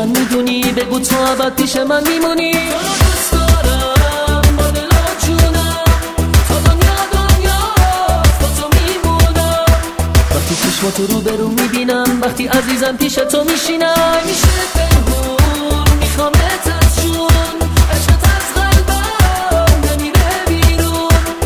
من میدونی، بگو تو ابد پیش من میمونی. تو رو دوست دارم با دل و جونم، تا دنیا با تو میمونم. وقتی چشماتو رو برو میبینم، وقتی عزیزم پیش تو میشینم. میشه پنهون میخوامت از جون، عشقت از قلبم نمیره بیرون.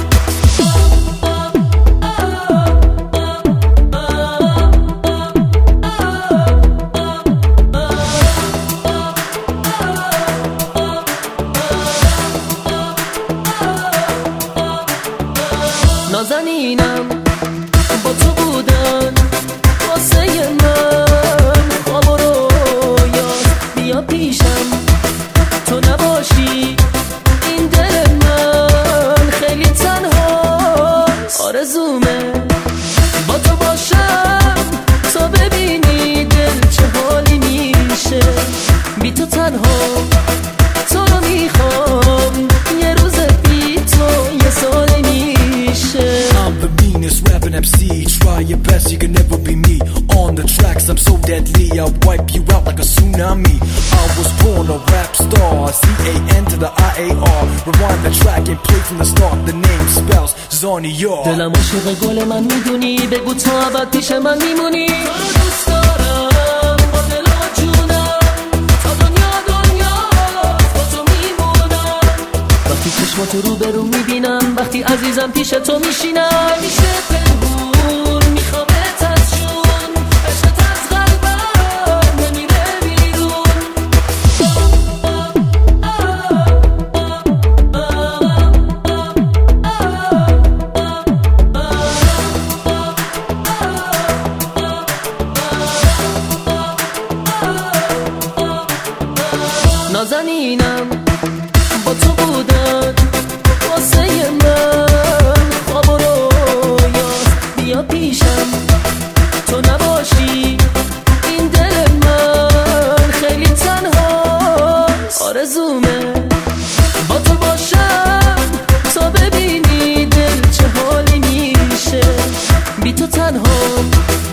نازنینم با تو بودن واسه من، خواب و رویات بیا پیشم، تو نباشی این دل من خیلی تنها. آرزومه با تو باشم، تا ببینی دل چه حالی میشه. بی تو تنها تو رو میخوام، یه روز بی تو یه سال میشه. I'm the meanest rapping MC. Try your best, you can never be me. On the tracks, I'm so deadly, I'll wipe you out like a tsunami. I was born a rap star, C-A-N to the I-A-R. Rewind the track and play from the start. The name spells Zonior. دلم عاشق گل من میدونی، بگو تو ابد پیش من میمونی. تو رو دوست دارم با دل و جونم، تا دنیا با تو میمونم. وقتی چشماتو رو برو میبینم، وقتی عزیزم پیش تو میشینم. میشه پنهون میخوامت از جون، عشقت از قلبم نمیره بیرون. نازنینم با تو بودن واسه من، خواب و رویات بیا پیشم، تو نباشی این دل من خیلی تنها. آرزومه با تو باشم، تا ببینی دل چه حالی میشه. بی تو تنها